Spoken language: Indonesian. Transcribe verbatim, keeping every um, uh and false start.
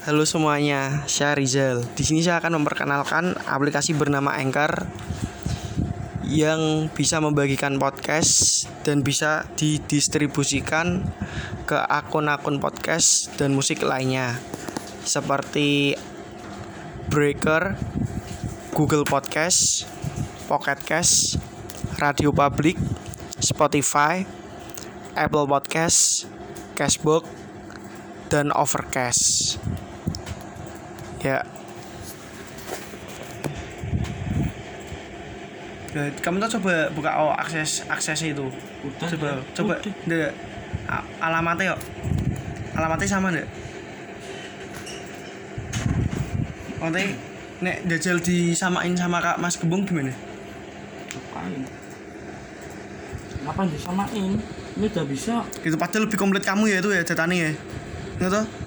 Halo semuanya, saya Rizal. Di sini saya akan memperkenalkan aplikasi bernama Anchor yang bisa membagikan podcast dan bisa didistribusikan ke akun-akun podcast dan musik lainnya seperti Breaker, Google Podcast, Pocket Cast, Radio Public, Spotify, Apple Podcast, Cashbox, dan Overcast. Ya. Nah, kamu tuh coba buka oh, akses akses itu. Udah, coba ya. coba Udah. ndak A- alamatnya yuk. Alamatnya sama ndak? Oh, nanti nek jajal disamain sama Kak Mas Gembong gimana? Ngapain? Ngapain disamain? Ini udah bisa. Gitu padahal lebih komplit kamu ya itu ya datanya ya. Gitu.